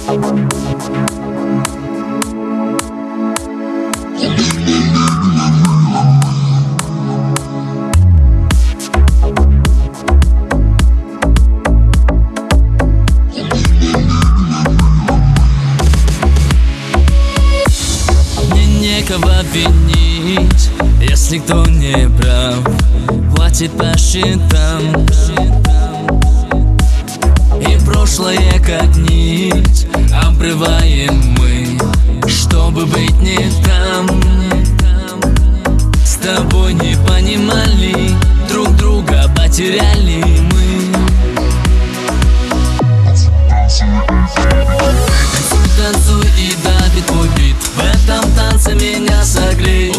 Некого винить, если кто не прав, платит по счетам. И прошлое как нить обрываем мы, чтобы быть не там. С тобой не понимали, друг друга потеряли мы. Танцуй и давит твой бит, в этом танце меня согрей.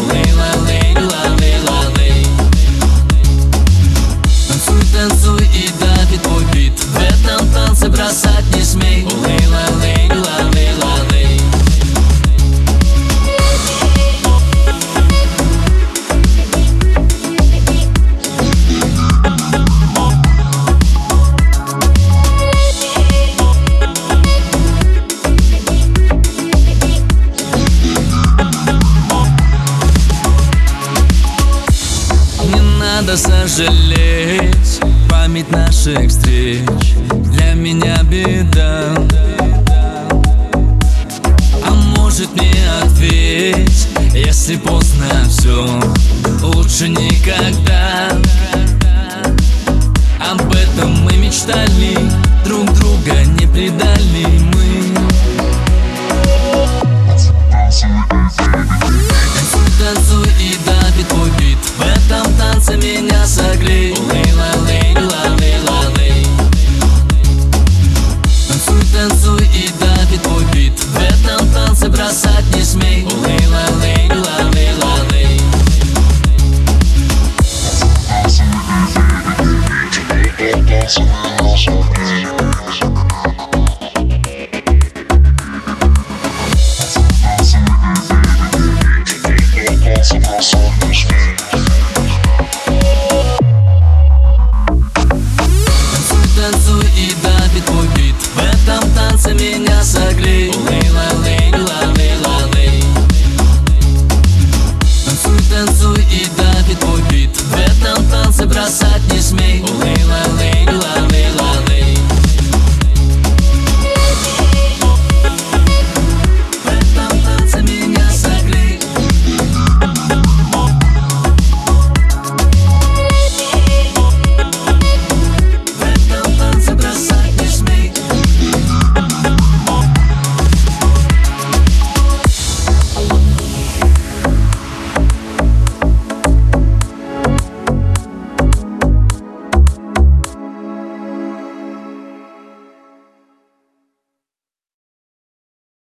Танцуй, танцуй и давит твой бит, в этом танце бросать не смей. Надо сожалеть память наших встреч, для меня беда. А может мне ответь, если поздно все, лучше никогда. Об этом мы мечтали, друг друга не предали мы. Танцуй и давит твой бит, в этом танце меня согрей. Танцуй, танцуй и давит твой бит, в этом танце бросать не смей. Dance